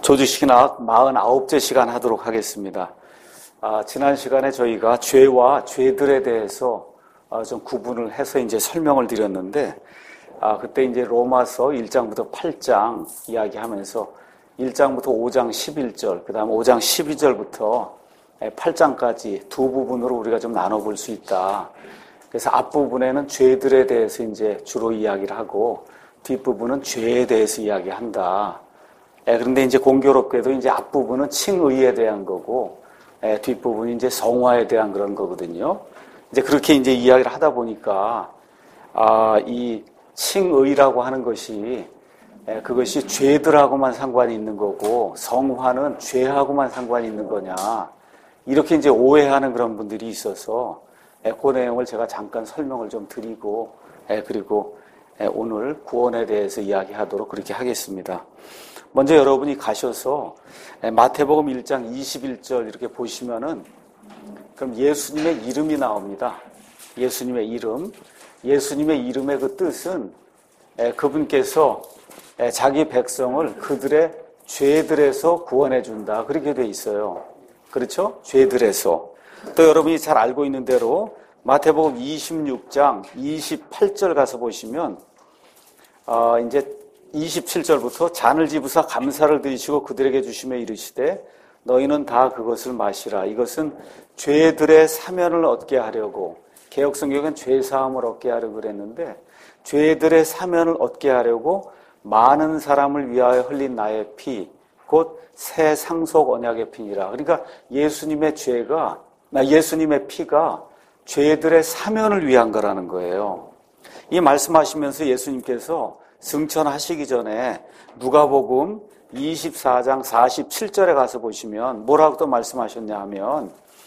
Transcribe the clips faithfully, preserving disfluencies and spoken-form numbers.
조주식이나 사십구째 시간 하도록 하겠습니다. 아, 지난 시간에 저희가 죄와 죄들에 대해서 아, 좀 구분을 해서 이제 설명을 드렸는데, 아, 그때 이제 로마서 일 장부터 팔 장 이야기하면서 일 장부터 오 장 십일 절, 그 다음 오 장 십이 절부터 팔 장까지 두 부분으로 우리가 좀 나눠볼 수 있다. 그래서 앞부분에는 죄들에 대해서 이제 주로 이야기를 하고, 뒷부분은 죄에 대해서 이야기한다. 예, 그런데 이제 공교롭게도 이제 앞부분은 칭의에 대한 거고, 예, 뒷부분이 이제 성화에 대한 그런 거거든요. 이제 그렇게 이제 이야기를 하다 보니까, 아, 이 칭의라고 하는 것이, 예, 그것이 죄들하고만 상관이 있는 거고, 성화는 죄하고만 상관이 있는 거냐. 이렇게 이제 오해하는 그런 분들이 있어서, 예, 그 내용을 제가 잠깐 설명을 좀 드리고, 예, 그리고 예, 오늘 구원에 대해서 이야기하도록 그렇게 하겠습니다. 먼저 여러분이 가셔서 마태복음 일 장 이십일 절 이렇게 보시면은 그럼 예수님의 이름이 나옵니다. 예수님의 이름. 예수님의 이름의 그 뜻은 그분께서 자기 백성을 그들의 죄들에서 구원해 준다. 그렇게 돼 있어요. 그렇죠? 죄들에서. 또 여러분이 잘 알고 있는 대로 마태복음 이십육 장 이십팔 절 가서 보시면 어, 이제 이십칠 절부터 잔을 집으사 감사를 드리시고 그들에게 주시며 이르시되 너희는 다 그것을 마시라. 이것은 죄들의 사면을 얻게 하려고, 개역성경은 죄사함을 얻게 하려고 그랬는데, 죄들의 사면을 얻게 하려고 많은 사람을 위하여 흘린 나의 피, 곧 새 상속 언약의 피니라. 그러니까 예수님의 죄가, 예수님의 피가 죄들의 사면을 위한 거라는 거예요. 이 말씀하시면서 예수님께서 승천하시기 전에 누가복음 이십사 장 사십칠 절에 가서 보시면 뭐라고 또 말씀하셨냐 하면,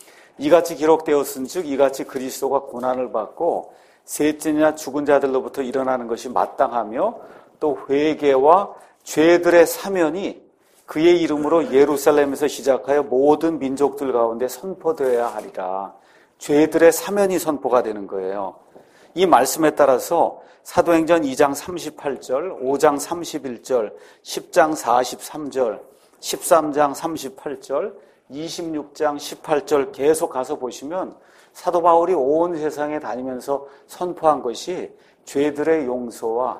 이같이 기록되었은즉 이같이 그리스도가 고난을 받고 셋째냐 죽은 자들로부터 일어나는 것이 마땅하며 또 회개와 죄들의 사면이 그의 이름으로 예루살렘에서 시작하여 모든 민족들 가운데 선포되어야 하리라. 죄들의 사면이 선포가 되는 거예요. 이 말씀에 따라서 사도행전 이 장 삼십팔 절, 오 장 삼십일 절, 십 장 사십삼 절, 십삼 장 삼십팔 절, 이십육 장 십팔 절 계속 가서 보시면 사도 바울이 온 세상에 다니면서 선포한 것이 죄들의 용서와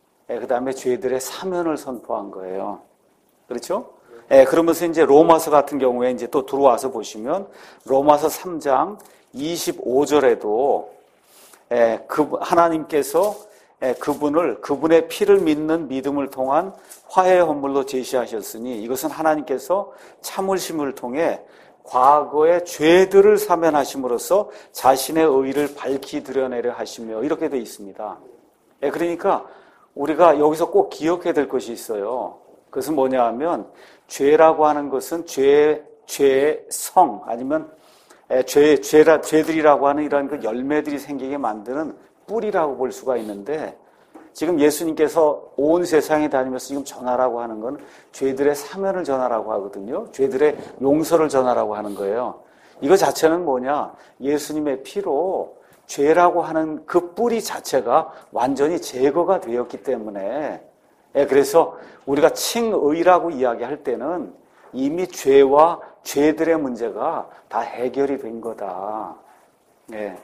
그 다음에 죄들의 사면을 선포한 거예요. 그렇죠? 예, 그러면서 이제 로마서 같은 경우에 이제 또 들어와서 보시면 로마서 삼 장 이십오 절에도 예, 그 하나님께서 예, 그분을 그분의 피를 믿는 믿음을 통한 화해의 헌물로 제시하셨으니 이것은 하나님께서 참으심을 통해 과거의 죄들을 사면하심으로써 자신의 의를 밝히 드러내려 하시며 이렇게 되어 있습니다. 예, 그러니까 우리가 여기서 꼭 기억해야 될 것이 있어요. 그것은 뭐냐 하면 죄라고 하는 것은 죄, 죄의 성 아니면 죄, 죄라, 죄들이라고 하는 이런 그 열매들이 생기게 만드는 뿌리라고 볼 수가 있는데, 지금 예수님께서 온 세상에 다니면서 지금 전하라고 하는 건 죄들의 사면을 전하라고 하거든요. 죄들의 용서를 전하라고 하는 거예요. 이거 자체는 뭐냐? 예수님의 피로 죄라고 하는 그 뿌리 자체가 완전히 제거가 되었기 때문에, 그래서 우리가 칭의라고 이야기할 때는 이미 죄와 죄들의 문제가 다 해결이 된 거다. 네.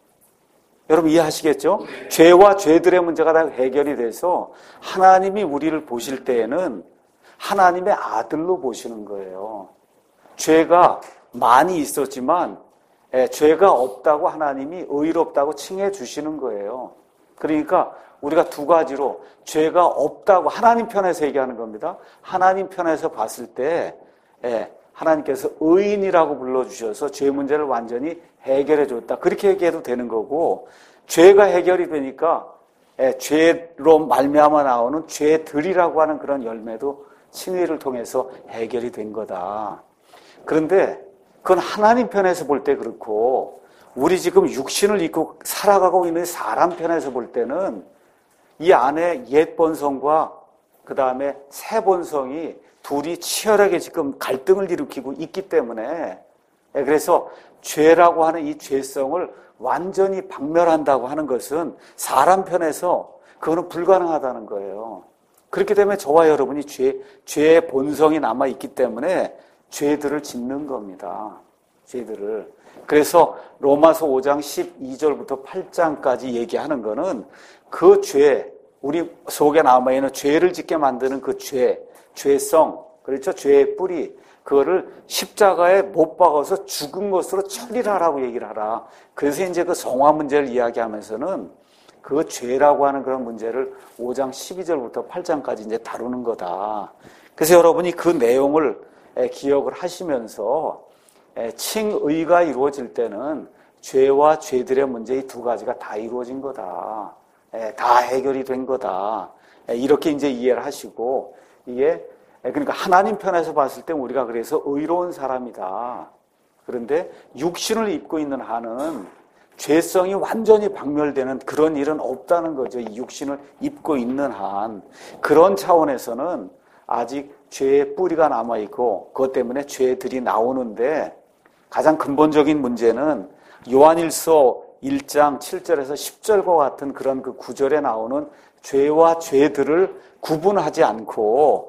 여러분 이해하시겠죠? 죄와 죄들의 문제가 다 해결이 돼서 하나님이 우리를 보실 때에는 하나님의 아들로 보시는 거예요. 죄가 많이 있었지만 예, 죄가 없다고 하나님이 의롭다고 칭해 주시는 거예요. 그러니까 우리가 두 가지로 죄가 없다고 하나님 편에서 얘기하는 겁니다. 하나님 편에서 봤을 때 예, 하나님께서 의인이라고 불러주셔서 죄 문제를 완전히 해결해 줬다. 그렇게 얘기해도 되는 거고, 죄가 해결이 되니까 예, 죄로 말미암아 나오는 죄들이라고 하는 그런 열매도 칭의를 통해서 해결이 된 거다. 그런데 그건 하나님 편에서 볼 때 그렇고, 우리 지금 육신을 입고 살아가고 있는 사람 편에서 볼 때는 이 안에 옛 본성과 그 다음에 새 본성이 둘이 치열하게 지금 갈등을 일으키고 있기 때문에, 그래서 죄라고 하는 이 죄성을 완전히 박멸한다고 하는 것은 사람 편에서 그거는 불가능하다는 거예요. 그렇기 때문에 저와 여러분이 죄, 죄의 본성이 남아있기 때문에 죄들을 짓는 겁니다. 죄들을. 그래서 로마서 오 장 십이 절부터 팔 장까지 얘기하는 거는 그 죄, 우리 속에 남아있는 죄를 짓게 만드는 그 죄, 죄성, 그렇죠? 죄의 뿌리, 그거를 십자가에 못 박아서 죽은 것으로 처리를 하라고 얘기를 하라. 그래서 이제 그 성화 문제를 이야기하면서는 그 죄라고 하는 그런 문제를 오 장 십이 절부터 팔 장까지 이제 다루는 거다. 그래서 여러분이 그 내용을 기억을 하시면서 칭의가 이루어질 때는 죄와 죄들의 문제 이 두 가지가 다 이루어진 거다. 다 해결이 된 거다. 이렇게 이제 이해를 하시고, 이게 그러니까 하나님 편에서 봤을 때 우리가 그래서 의로운 사람이다. 그런데 육신을 입고 있는 한은 죄성이 완전히 박멸되는 그런 일은 없다는 거죠. 이 육신을 입고 있는 한. 그런 차원에서는 아직 죄의 뿌리가 남아있고 그것 때문에 죄들이 나오는데, 가장 근본적인 문제는 요한일서 일 장 칠 절에서 십 절과 같은 그런 그 구절에 나오는 죄와 죄들을 구분하지 않고,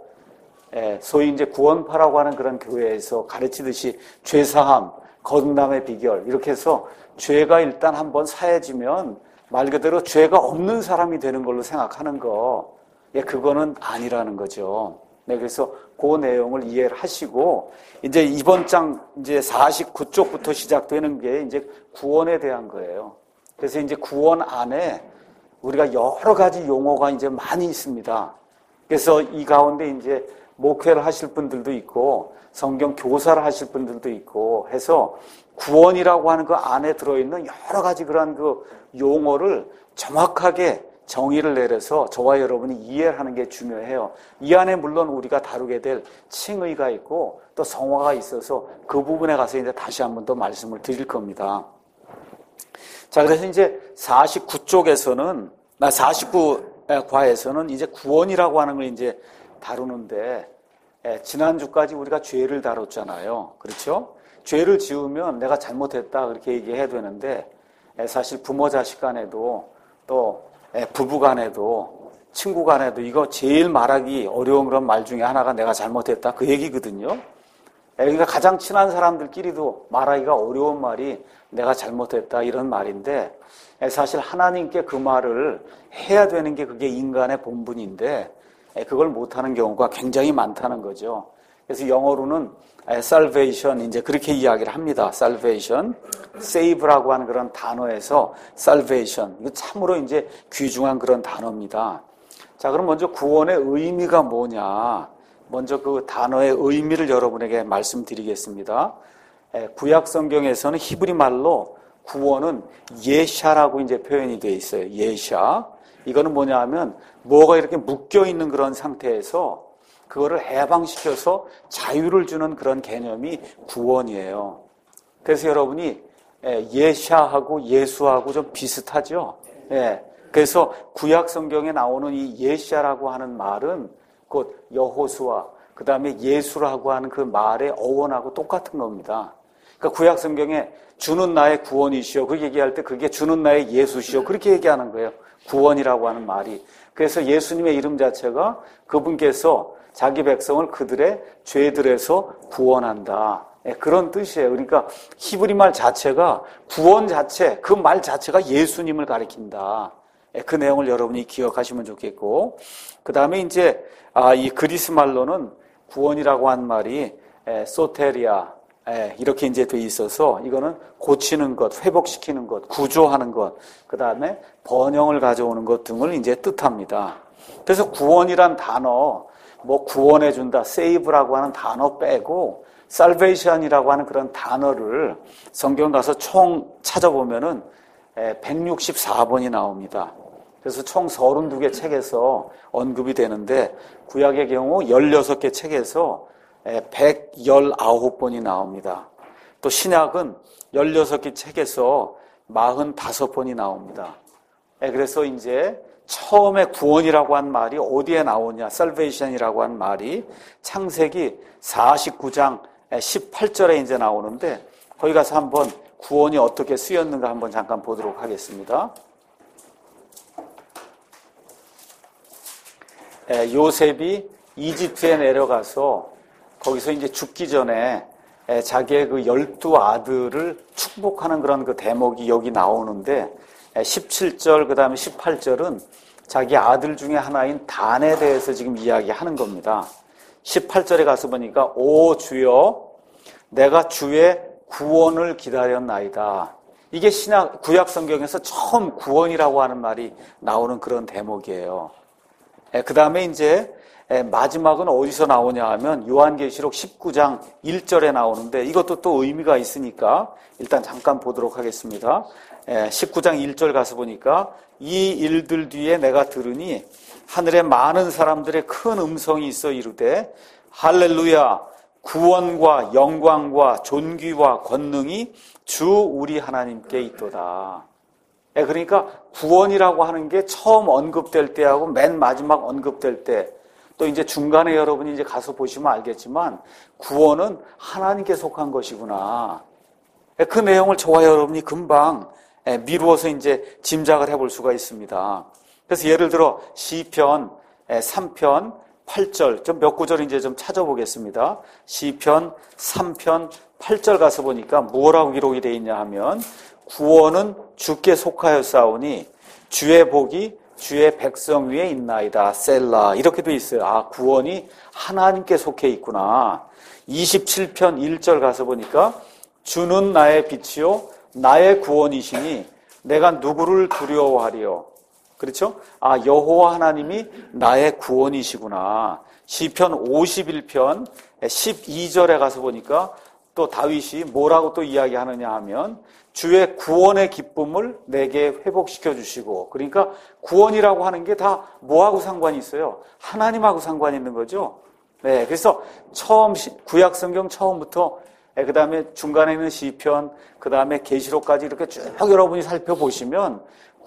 소위 이제 구원파라고 하는 그런 교회에서 가르치듯이 죄사함, 거듭남의 비결, 이렇게 해서 죄가 일단 한번 사해지면 말 그대로 죄가 없는 사람이 되는 걸로 생각하는 거, 예, 그거는 아니라는 거죠. 네, 그래서 그 내용을 이해를 하시고, 이제 이번 장 이제 사십구 쪽부터 시작되는 게 이제 구원에 대한 거예요. 그래서 이제 구원 안에 우리가 여러 가지 용어가 이제 많이 있습니다. 그래서 이 가운데 이제 목회를 하실 분들도 있고, 성경 교사를 하실 분들도 있고 해서 구원이라고 하는 그 안에 들어있는 여러 가지 그런 그 용어를 정확하게 정의를 내려서 저와 여러분이 이해를 하는 게 중요해요. 이 안에 물론 우리가 다루게 될 칭의가 있고 또 성화가 있어서 그 부분에 가서 이제 다시 한번 더 말씀을 드릴 겁니다. 자, 그래서 이제 사십구 쪽에서는, 나 사십구 과에서는 이제 구원이라고 하는 걸 이제 다루는데, 예, 지난주까지 우리가 죄를 다뤘잖아요. 그렇죠? 죄를 지으면 내가 잘못했다 그렇게 얘기해야 되는데, 예, 사실 부모 자식 간에도 또 예, 부부 간에도 친구 간에도 이거 제일 말하기 어려운 그런 말 중에 하나가 내가 잘못했다 그 얘기거든요. 예, 그러니까 가장 친한 사람들끼리도 말하기가 어려운 말이 내가 잘못했다 이런 말인데, 예, 사실 하나님께 그 말을 해야 되는 게 그게 인간의 본분인데 그걸 못하는 경우가 굉장히 많다는 거죠. 그래서 영어로는 salvation 이제 그렇게 이야기를 합니다. salvation, save라고 하는 그런 단어에서 salvation, 이거 참으로 이제 귀중한 그런 단어입니다. 자, 그럼 먼저 구원의 의미가 뭐냐? 먼저 그 단어의 의미를 여러분에게 말씀드리겠습니다. 구약 성경에서는 히브리 말로 구원은 예샤라고 이제 표현이 되어 있어요. 예샤. 이거는 뭐냐 하면 뭐가 이렇게 묶여 있는 그런 상태에서 그거를 해방시켜서 자유를 주는 그런 개념이 구원이에요. 그래서 여러분이 예샤하고 예수하고 좀 비슷하죠. 예. 그래서 구약 성경에 나오는 이 예샤라고 하는 말은 곧 여호수아, 그 다음에 예수라고 하는 그 말의 어원하고 똑같은 겁니다. 그러니까 구약 성경에 주는 나의 구원이시여 그렇게 얘기할 때 그게 주는 나의 예수시여 그렇게 얘기하는 거예요. 구원이라고 하는 말이. 그래서 예수님의 이름 자체가 그분께서 자기 백성을 그들의 죄들에서 구원한다. 그런 뜻이에요. 그러니까 히브리 말 자체가 구원 자체, 그 말 자체가 예수님을 가리킨다. 그 내용을 여러분이 기억하시면 좋겠고, 그 다음에 이제 이 그리스 말로는 구원이라고 한 말이 소테리아 이렇게 이제 돼 있어서 이거는 고치는 것, 회복시키는 것, 구조하는 것, 그 다음에 번영을 가져오는 것 등을 이제 뜻합니다. 그래서 구원이란 단어, 뭐 구원해준다, save라고 하는 단어 빼고 salvation이라고 하는 그런 단어를 성경 가서 총 찾아보면은 백육십사 번이 나옵니다. 그래서 총 서른두 개 책에서 언급이 되는데 구약의 경우 열여섯 개 책에서 백십구 번이 나옵니다. 또 신약은 열여섯 개 책에서 사십오 번이 나옵니다. 그래서 이제 처음에 구원이라고 한 말이 어디에 나오냐, salvation이라고 한 말이 창세기 사십구 장 십팔 절에 이제 나오는데 거기 가서 한번 구원이 어떻게 쓰였는가 한번 잠깐 보도록 하겠습니다. 요셉이 이집트에 내려가서 거기서 이제 죽기 전에 자기의 그 열두 아들을 축복하는 그런 그 대목이 여기 나오는데 십칠 절 그 다음에 십팔 절은 자기 아들 중에 하나인 단에 대해서 지금 이야기하는 겁니다. 십팔 절에 가서 보니까 오 주여 내가 주의 구원을 기다렸나이다. 이게 신약 구약 성경에서 처음 구원이라고 하는 말이 나오는 그런 대목이에요. 그 다음에 이제 마지막은 어디서 나오냐 하면 요한계시록 십구 장 일 절에 나오는데 이것도 또 의미가 있으니까 일단 잠깐 보도록 하겠습니다. 십구 장 일 절 가서 보니까 이 일들 뒤에 내가 들으니 하늘에 많은 사람들의 큰 음성이 있어 이르되 할렐루야 구원과 영광과 존귀와 권능이 주 우리 하나님께 있도다. 그러니까 구원이라고 하는 게 처음 언급될 때하고 맨 마지막 언급될 때 또 이제 중간에 여러분이 이제 가서 보시면 알겠지만 구원은 하나님께 속한 것이구나. 그 내용을 저와 여러분이 금방 미루어서 이제 짐작을 해볼 수가 있습니다. 그래서 예를 들어 시편 삼 편 팔 절 좀 몇 구절 이제 좀 찾아보겠습니다. 시편 삼 편 팔 절 가서 보니까 뭐라고 기록이 되어 있냐 하면 구원은 주께 속하였사오니 주의 복이 주의 백성 위에 있나이다. 셀라 이렇게 돼 있어요. 아 구원이 하나님께 속해 있구나. 이십칠 편 일 절 가서 보니까 주는 나의 빛이요 나의 구원이시니 내가 누구를 두려워하리요. 그렇죠? 아 여호와 하나님이 나의 구원이시구나. 시편 오십일 편 십이 절에 가서 보니까 또 다윗이 뭐라고 또 이야기하느냐 하면 주의 구원의 기쁨을 내게 회복시켜 주시고 그러니까 구원이라고 하는 게 다 뭐하고 상관이 있어요? 하나님하고 상관이 있는 거죠. 네, 그래서 처음 구약 성경 처음부터 그 다음에 중간에 있는 시편 그 다음에 계시록까지 이렇게 쭉 여러분이 살펴보시면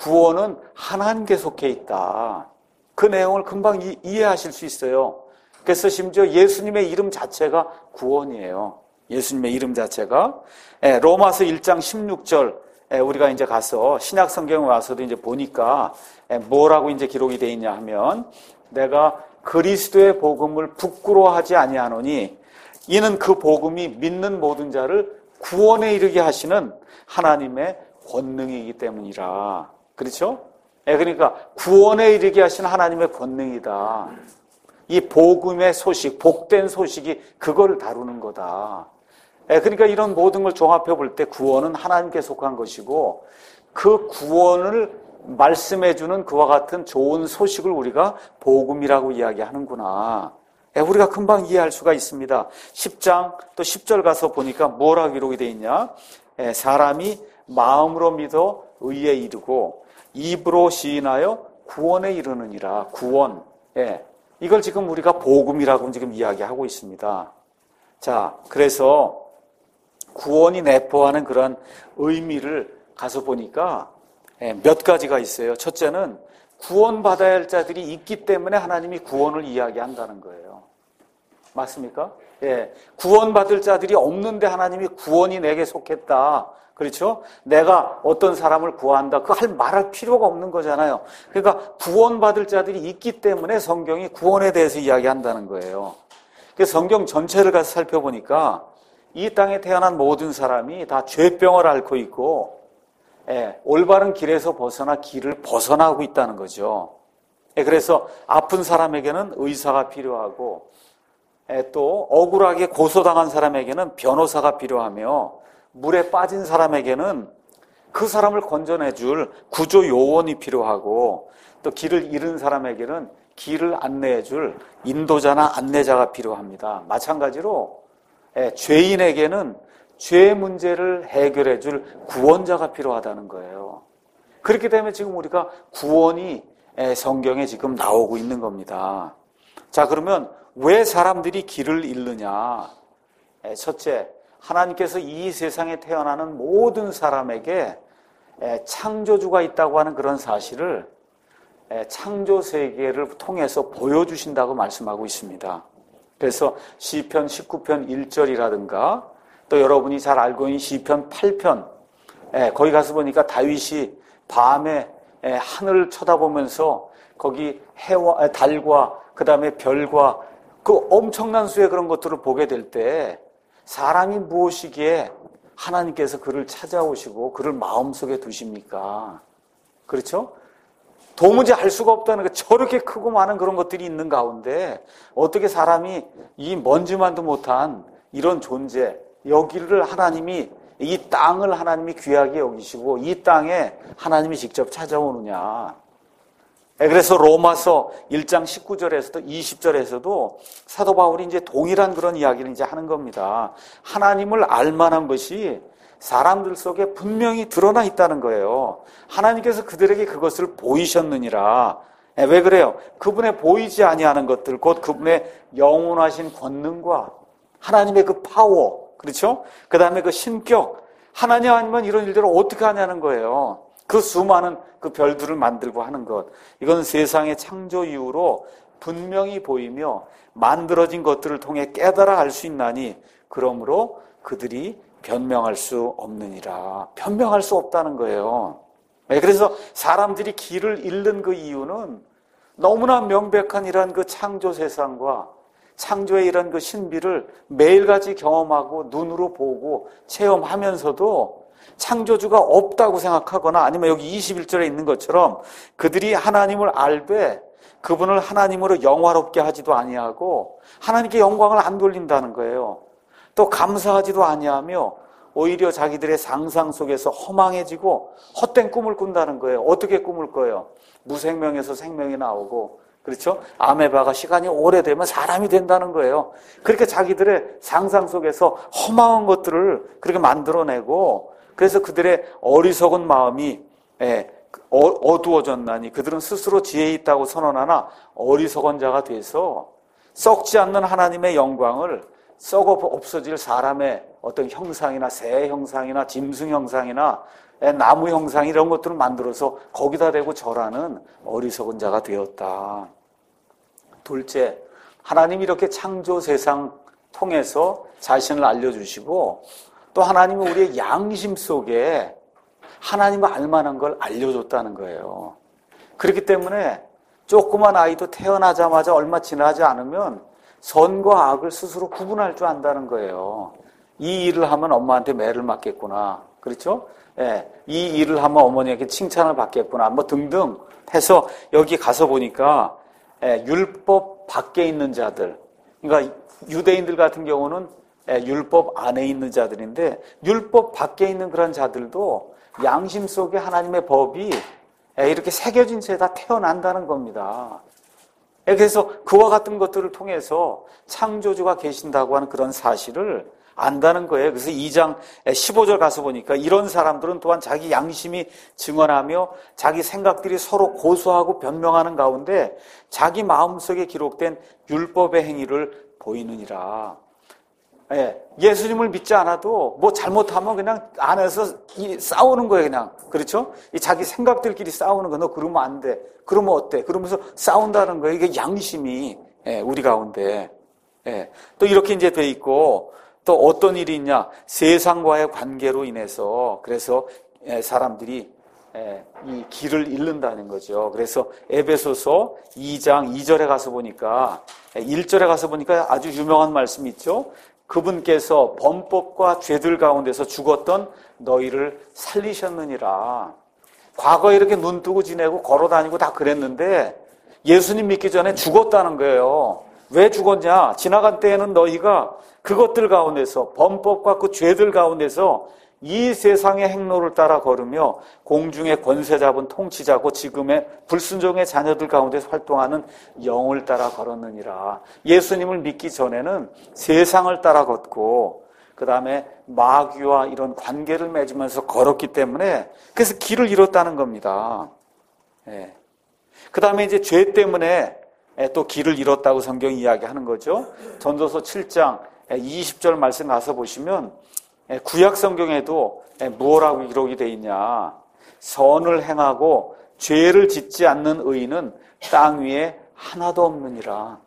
구원은 하나님께 속해 있다. 그 내용을 금방 이, 이해하실 수 있어요. 그래서 심지어 예수님의 이름 자체가 구원이에요. 예수님의 이름 자체가 로마서 일 장 십육 절 우리가 이제 가서 신약 성경에 와서도 이제 보니까 뭐라고 이제 기록이 되어 있냐 하면 내가 그리스도의 복음을 부끄러워하지 아니하노니 이는 그 복음이 믿는 모든 자를 구원에 이르게 하시는 하나님의 권능이기 때문이라. 그렇죠? 그러니까 구원에 이르게 하시는 하나님의 권능이다. 이 복음의 소식, 복된 소식이 그거를 다루는 거다. 그러니까 이런 모든 걸 종합해 볼 때 구원은 하나님께 속한 것이고 그 구원을 말씀해 주는 그와 같은 좋은 소식을 우리가 복음이라고 이야기하는구나. 우리가 금방 이해할 수가 있습니다. 십 장 또 십 절 가서 보니까 뭐라고 기록이 되어 있냐. 사람이 마음으로 믿어 의에 이르고 입으로 시인하여 구원에 이르느니라. 구원. 이걸 지금 우리가 복음이라고 지금 이야기하고 있습니다. 자, 그래서 구원이 내포하는 그런 의미를 가서 보니까 몇 가지가 있어요. 첫째는 구원받아야 할 자들이 있기 때문에 하나님이 구원을 이야기한다는 거예요. 맞습니까? 예. 구원받을 자들이 없는데 하나님이 구원이 내게 속했다. 그렇죠? 내가 어떤 사람을 구한다. 그거 할 말할 필요가 없는 거잖아요. 그러니까 구원받을 자들이 있기 때문에 성경이 구원에 대해서 이야기한다는 거예요. 그래서 성경 전체를 가서 살펴보니까 이 땅에 태어난 모든 사람이 다 죄병을 앓고 있고 예, 올바른 길에서 벗어나 길을 벗어나고 있다는 거죠. 예, 그래서 아픈 사람에게는 의사가 필요하고 예, 또 억울하게 고소당한 사람에게는 변호사가 필요하며 물에 빠진 사람에게는 그 사람을 건져내줄 구조 요원이 필요하고 또 길을 잃은 사람에게는 길을 안내해줄 인도자나 안내자가 필요합니다. 마찬가지로 예, 죄인에게는 죄 문제를 해결해줄 구원자가 필요하다는 거예요. 그렇기 때문에 지금 우리가 구원이 예, 성경에 지금 나오고 있는 겁니다. 자, 그러면 왜 사람들이 길을 잃느냐? 예, 첫째, 하나님께서 이 세상에 태어나는 모든 사람에게 예, 창조주가 있다고 하는 그런 사실을 예, 창조 세계를 통해서 보여주신다고 말씀하고 있습니다. 그래서 시편 십구 편 일 절이라든가 또 여러분이 잘 알고 있는 시편 팔 편 예, 거기 가서 보니까 다윗이 밤에 예, 하늘을 쳐다보면서 거기 해와 달과 그 다음에 별과 그 엄청난 수의 그런 것들을 보게 될 때 사람이 무엇이기에 하나님께서 그를 찾아오시고 그를 마음속에 두십니까? 그렇죠? 도무지 알 수가 없다는 거. 저렇게 크고 많은 그런 것들이 있는 가운데 어떻게 사람이 이 먼지만도 못한 이런 존재, 여기를 하나님이, 이 땅을 하나님이 귀하게 여기시고 이 땅에 하나님이 직접 찾아오느냐. 그래서 로마서 일 장 십구 절에서도 이십 절에서도 사도 바울이 이제 동일한 그런 이야기를 이제 하는 겁니다. 하나님을 알 만한 것이 사람들 속에 분명히 드러나 있다는 거예요. 하나님께서 그들에게 그것을 보이셨느니라. 왜 그래요? 그분의 보이지 아니하는 것들, 곧 그분의 영원하신 권능과 하나님의 그 파워, 그렇죠? 그 다음에 그 신격, 하나님 아니면 이런 일들을 어떻게 하냐는 거예요. 그 수많은 그 별들을 만들고 하는 것, 이건 세상의 창조 이후로 분명히 보이며 만들어진 것들을 통해 깨달아 알 수 있나니 그러므로 그들이 변명할 수 없느니라. 변명할 수 없다는 거예요. 그래서 사람들이 길을 잃는 그 이유는 너무나 명백한 이런 그 창조 세상과 창조의 이런 그 신비를 매일같이 경험하고 눈으로 보고 체험하면서도 창조주가 없다고 생각하거나 아니면 여기 이십일 절에 있는 것처럼 그들이 하나님을 알되 그분을 하나님으로 영화롭게 하지도 아니하고 하나님께 영광을 안 돌린다는 거예요. 또 감사하지도 아니하며 오히려 자기들의 상상 속에서 허망해지고 헛된 꿈을 꾼다는 거예요. 어떻게 꿈을 꿔요? 무생명에서 생명이 나오고, 그렇죠? 아메바가 시간이 오래되면 사람이 된다는 거예요. 그렇게 자기들의 상상 속에서 허망한 것들을 그렇게 만들어내고, 그래서 그들의 어리석은 마음이 어두워졌나니 그들은 스스로 지혜 있다고 선언하나 어리석은 자가 돼서 썩지 않는 하나님의 영광을 썩어 없어질 사람의 어떤 형상이나 새 형상이나 짐승 형상이나 나무 형상 이런 것들을 만들어서 거기다 대고 절하는 어리석은 자가 되었다. 둘째, 하나님이 이렇게 창조 세상 통해서 자신을 알려주시고 또 하나님은 우리의 양심 속에 하나님을 알만한 걸 알려줬다는 거예요. 그렇기 때문에 조그만 아이도 태어나자마자 얼마 지나지 않으면 선과 악을 스스로 구분할 줄 안다는 거예요. 이 일을 하면 엄마한테 매를 맞겠구나. 그렇죠? 예, 이 일을 하면 어머니에게 칭찬을 받겠구나. 뭐 등등 해서 여기 가서 보니까 예, 율법 밖에 있는 자들. 그러니까 유대인들 같은 경우는 예, 율법 안에 있는 자들인데 율법 밖에 있는 그런 자들도 양심 속에 하나님의 법이 예, 이렇게 새겨진 채 다 태어난다는 겁니다. 그래서 그와 같은 것들을 통해서 창조주가 계신다고 하는 그런 사실을 안다는 거예요. 그래서 이 장 십오 절 가서 보니까 이런 사람들은 또한 자기 양심이 증언하며 자기 생각들이 서로 고소하고 변명하는 가운데 자기 마음속에 기록된 율법의 행위를 보이느니라. 예, 예수님을 믿지 않아도 뭐 잘못하면 그냥 안에서 이 싸우는 거예요, 그냥. 그렇죠? 이 자기 생각들끼리 싸우는 거. 너 그러면 안 돼. 그러면 어때? 그러면서 싸운다는 거예요. 이게 양심이 예, 우리 가운데. 예, 또 이렇게 이제 돼 있고 또 어떤 일이 있냐? 세상과의 관계로 인해서 그래서 예, 사람들이 예, 이 길을 잃는다는 거죠. 그래서 에베소서 이 장 이 절에 가서 보니까 예, 일 절에 가서 보니까 아주 유명한 말씀이 있죠. 그분께서 범법과 죄들 가운데서 죽었던 너희를 살리셨느니라. 과거에 이렇게 눈 뜨고 지내고 걸어다니고 다 그랬는데 예수님 믿기 전에 죽었다는 거예요. 왜 죽었냐? 지나간 때에는 너희가 그것들 가운데서 범법과 그 죄들 가운데서 이 세상의 행로를 따라 걸으며 공중의 권세 잡은 통치자고 지금의 불순종의 자녀들 가운데서 활동하는 영을 따라 걸었느니라. 예수님을 믿기 전에는 세상을 따라 걷고 그 다음에 마귀와 이런 관계를 맺으면서 걸었기 때문에 그래서 길을 잃었다는 겁니다. 예. 그 다음에 이제 죄 때문에 또 길을 잃었다고 성경이 이야기하는 거죠. 전도서 칠 장 이십 절 말씀 가서 보시면 구약 성경에도 무엇라고 기록이 되어 있냐. 선을 행하고 죄를 짓지 않는 의인은 땅 위에 하나도 없느니라.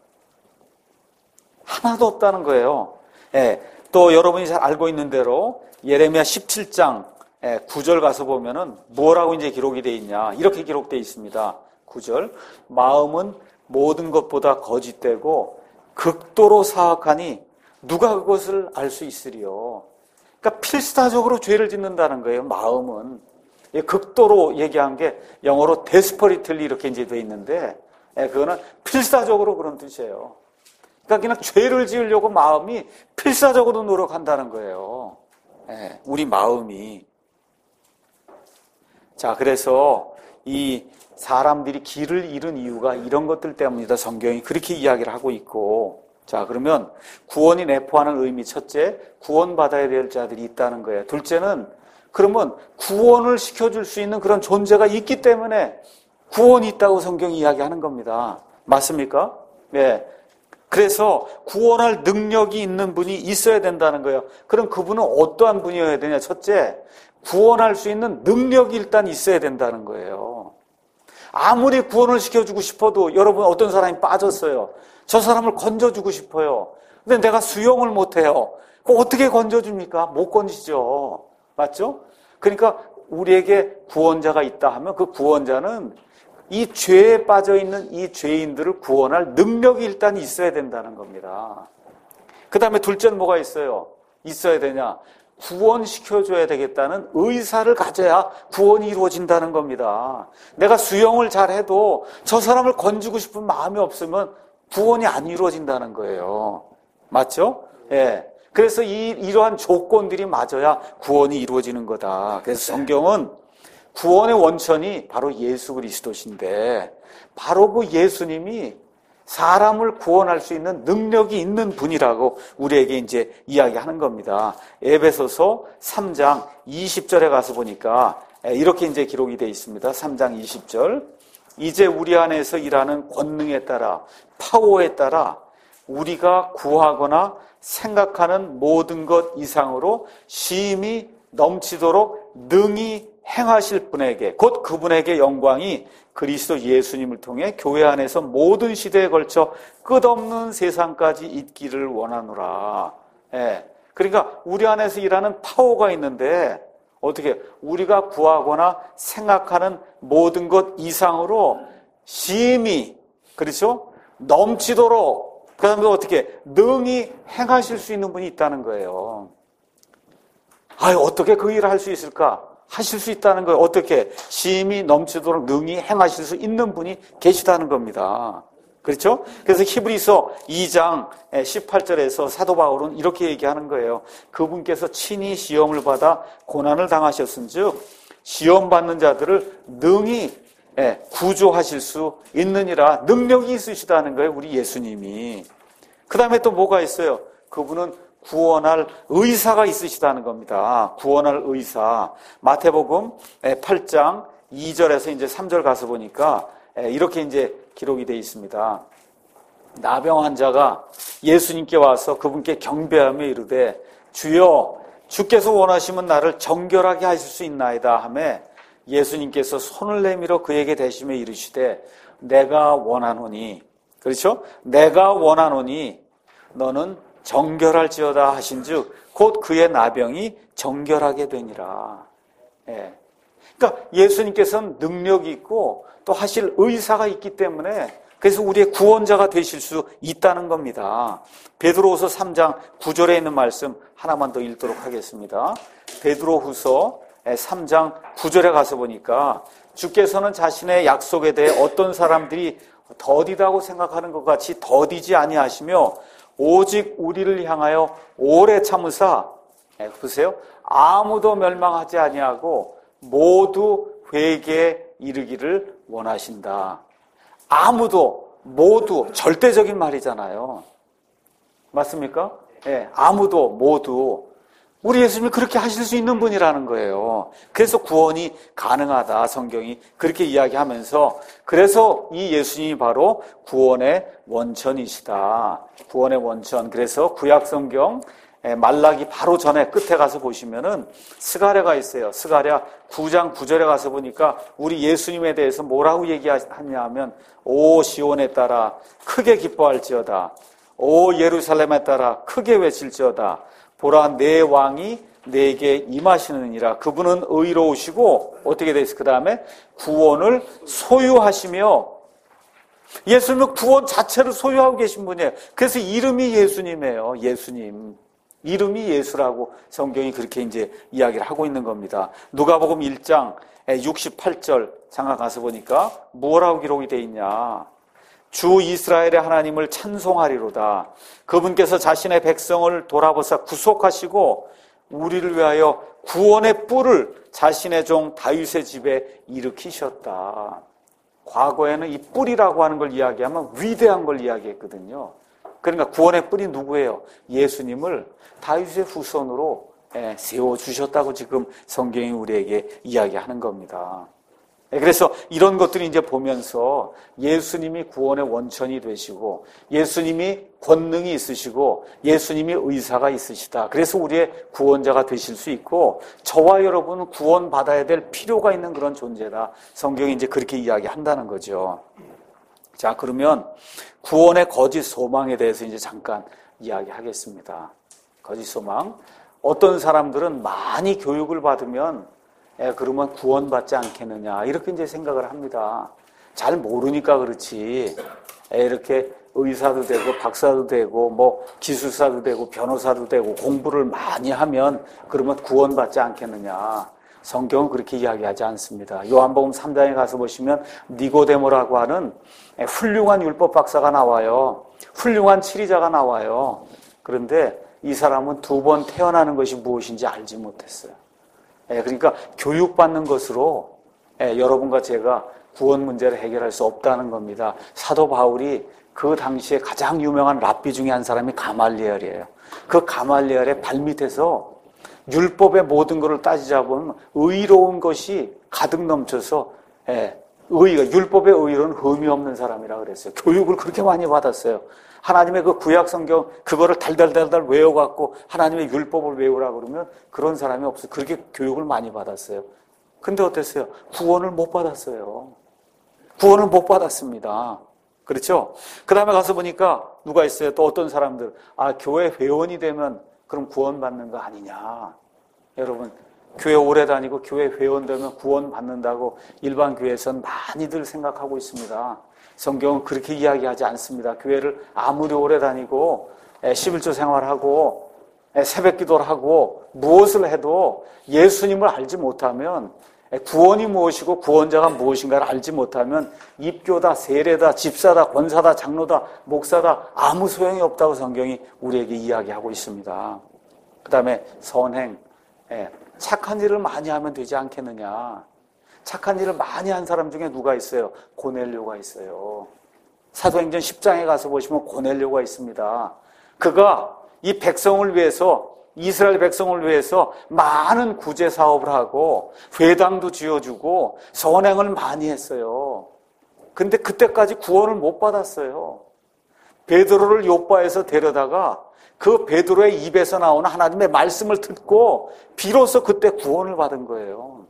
하나도 없다는 거예요. 예, 또 여러분이 잘 알고 있는 대로 예레미야 십칠 장 구 절 가서 보면은 뭐라고 이제 기록이 되어 있냐. 이렇게 기록되어 있습니다. 구 절. 마음은 모든 것보다 거짓되고 극도로 사악하니 누가 그것을 알 수 있으리요. 그러니까 필사적으로 죄를 짓는다는 거예요. 마음은. 극도로 얘기한 게 영어로 desperately 이렇게 이제 돼 있는데, 그거는 필사적으로 그런 뜻이에요. 그러니까 그냥 죄를 지으려고 마음이 필사적으로 노력한다는 거예요. 우리 마음이. 자, 그래서 이 사람들이 길을 잃은 이유가 이런 것들 때문이다. 성경이 그렇게 이야기를 하고 있고. 자, 그러면 구원이 내포하는 의미, 첫째, 구원받아야 될 자들이 있다는 거예요. 둘째는 그러면 구원을 시켜줄 수 있는 그런 존재가 있기 때문에 구원이 있다고 성경이 이야기하는 겁니다. 맞습니까? 네. 그래서 구원할 능력이 있는 분이 있어야 된다는 거예요. 그럼 그분은 어떠한 분이어야 되냐? 첫째, 구원할 수 있는 능력이 일단 있어야 된다는 거예요. 아무리 구원을 시켜주고 싶어도 여러분 어떤 사람이 빠졌어요. 저 사람을 건져주고 싶어요. 근데 내가 수용을 못해요. 그럼 어떻게 건져줍니까? 못 건지죠. 맞죠? 그러니까 우리에게 구원자가 있다 하면 그 구원자는 이 죄에 빠져있는 이 죄인들을 구원할 능력이 일단 있어야 된다는 겁니다. 그 다음에 둘째는 뭐가 있어요? 있어야 되냐? 구원시켜줘야 되겠다는 의사를 가져야 구원이 이루어진다는 겁니다. 내가 수용을 잘해도 저 사람을 건지고 싶은 마음이 없으면 구원이 안 이루어진다는 거예요. 맞죠? 예. 그래서 이, 이러한 조건들이 맞아야 구원이 이루어지는 거다. 그래서 성경은 구원의 원천이 바로 예수 그리스도신데, 바로 그 예수님이 사람을 구원할 수 있는 능력이 있는 분이라고 우리에게 이제 이야기하는 겁니다. 에베소서 삼 장 이십 절에 가서 보니까 이렇게 이제 기록이 되어 있습니다. 삼 장 이십 절. 이제 우리 안에서 일하는 권능에 따라, 파워에 따라 우리가 구하거나 생각하는 모든 것 이상으로 심히 넘치도록 능히 행하실 분에게, 곧 그분에게 영광이 그리스도 예수님을 통해 교회 안에서 모든 시대에 걸쳐 끝없는 세상까지 있기를 원하노라. 예. 그러니까 우리 안에서 일하는 파워가 있는데, 어떻게 우리가 구하거나 생각하는 모든 것 이상으로 심히, 그렇죠? 넘치도록, 그 다음에 어떻게 능히 행하실 수 있는 분이 있다는 거예요. 아유, 어떻게 그 일을 할 수 있을까? 하실 수 있다는 거예요. 어떻게? 심히 넘치도록 능히 행하실 수 있는 분이 계시다는 겁니다. 그렇죠? 그래서 히브리서 이 장 십팔 절에서 사도 바울은 이렇게 얘기하는 거예요. 그분께서 친히 시험을 받아 고난을 당하셨은즉 시험 받는 자들을 능히 구조하실 수 있느니라. 능력이 있으시다는 거예요. 우리 예수님이. 그 다음에 또 뭐가 있어요? 그분은 구원할 의사가 있으시다는 겁니다. 구원할 의사. 마태복음 팔 장 이 절에서 이제 삼 절 가서 보니까 이렇게 이제 기록이 되어 있습니다. 나병 환자가 예수님께 와서 그분께 경배하며 이르되 주여 주께서 원하시면 나를 정결하게 하실 수 있나이다 하며 예수님께서 손을 내밀어 그에게 대시며 이르시되 내가 원하노니, 그렇죠? 내가 원하노니 너는 정결할지어다 하신즉 곧 그의 나병이 정결하게 되니라. 예. 그러니까 예수님께서는 능력이 있고 또 하실 의사가 있기 때문에 그래서 우리의 구원자가 되실 수 있다는 겁니다. 베드로후서 삼 장 구 절에 있는 말씀 하나만 더 읽도록 하겠습니다. 베드로후서 삼 장 구 절에 가서 보니까 주께서는 자신의 약속에 대해 어떤 사람들이 더디다고 생각하는 것 같이 더디지 아니하시며 오직 우리를 향하여 오래 참으사, 보세요, 아무도 멸망하지 아니하고 모두 회개에 이르기를 원하신다. 아무도, 모두, 절대적인 말이잖아요. 맞습니까? 예, 아무도, 모두. 우리 예수님이 그렇게 하실 수 있는 분이라는 거예요. 그래서 구원이 가능하다. 성경이 그렇게 이야기하면서, 그래서 이 예수님이 바로 구원의 원천이시다. 구원의 원천. 그래서 구약 성경 말라기 바로 전에 끝에 가서 보시면은 스가랴가 있어요. 스가랴 구 장 구 절에 가서 보니까 우리 예수님에 대해서 뭐라고 얘기하냐 하면 오 시온에 따라 크게 기뻐할지어다. 오 예루살렘에 따라 크게 외칠지어다. 보라 내 왕이 내게 임하시느니라. 그분은 의로우시고 어떻게 되어 있어요? 그 다음에 구원을 소유하시며, 예수님은 구원 자체를 소유하고 계신 분이에요. 그래서 이름이 예수님이에요. 예수님. 이름이 예수라고 성경이 그렇게 이제 이야기를 하고 있는 겁니다. 누가복음 일 장 육십팔 절 잠깐 가서 보니까 뭐라고 기록이 되어 있냐. 주 이스라엘의 하나님을 찬송하리로다. 그분께서 자신의 백성을 돌아보사 구속하시고 우리를 위하여 구원의 뿔을 자신의 종 다윗의 집에 일으키셨다. 과거에는 이 뿔이라고 하는 걸 이야기하면 위대한 걸 이야기했거든요. 그러니까 구원의 뿔이 누구예요? 예수님을 다윗의 후손으로 세워주셨다고 지금 성경이 우리에게 이야기하는 겁니다. 그래서 이런 것들이 이제 보면서 예수님이 구원의 원천이 되시고 예수님이 권능이 있으시고 예수님이 의사가 있으시다. 그래서 우리의 구원자가 되실 수 있고 저와 여러분은 구원받아야 될 필요가 있는 그런 존재다. 성경이 이제 그렇게 이야기한다는 거죠. 자, 그러면 구원의 거짓 소망에 대해서 이제 잠깐 이야기하겠습니다. 거짓 소망. 어떤 사람들은 많이 교육을 받으면 예, 그러면 구원받지 않겠느냐 이렇게 이제 생각을 합니다. 잘 모르니까 그렇지. 예, 이렇게 의사도 되고 박사도 되고 뭐 기술사도 되고 변호사도 되고 공부를 많이 하면 그러면 구원받지 않겠느냐. 성경은 그렇게 이야기하지 않습니다. 요한복음 삼 장에 가서 보시면 니고데모라고 하는 훌륭한 율법 박사가 나와요. 훌륭한 치리자가 나와요. 그런데 이 사람은 두 번 태어나는 것이 무엇인지 알지 못했어요. 예, 그러니까 교육받는 것으로 예, 여러분과 제가 구원 문제를 해결할 수 없다는 겁니다. 사도 바울이 그 당시에 가장 유명한 랍비 중에 한 사람이 가말리엘이에요. 그 가말리엘의 발밑에서 율법의 모든 것을 따지자면 의로운 것이 가득 넘쳐서 예, 의가 율법의 의로는 흠이 없는 사람이라 그랬어요. 교육을 그렇게 많이 받았어요. 하나님의 그 구약 성경 그거를 달달달달 외워갖고 하나님의 율법을 외우라 그러면 그런 사람이 없어요. 그렇게 교육을 많이 받았어요. 근데 어땠어요? 구원을 못 받았어요. 구원을 못 받았습니다. 그렇죠? 그 다음에 가서 보니까 누가 있어요? 또 어떤 사람들 아 교회 회원이 되면 그럼 구원받는 거 아니냐. 여러분 교회 오래 다니고 교회 회원 되면 구원받는다고 일반 교회에서는 많이들 생각하고 있습니다. 성경은 그렇게 이야기하지 않습니다. 교회를 아무리 오래 다니고 십일조 생활하고 새벽 기도를 하고 무엇을 해도 예수님을 알지 못하면 구원이 무엇이고 구원자가 무엇인가를 알지 못하면 입교다, 세례다, 집사다, 권사다, 장로다, 목사다 아무 소용이 없다고 성경이 우리에게 이야기하고 있습니다. 그 다음에 선행, 착한 일을 많이 하면 되지 않겠느냐. 착한 일을 많이 한 사람 중에 누가 있어요? 고넬료가 있어요. 사도행전 십 장에 가서 보시면 고넬료가 있습니다. 그가 이 백성을 위해서 이스라엘 백성을 위해서 많은 구제 사업을 하고 회당도 지어주고 선행을 많이 했어요. 근데 그때까지 구원을 못 받았어요. 베드로를 요바에서 데려다가 그 베드로의 입에서 나오는 하나님의 말씀을 듣고 비로소 그때 구원을 받은 거예요.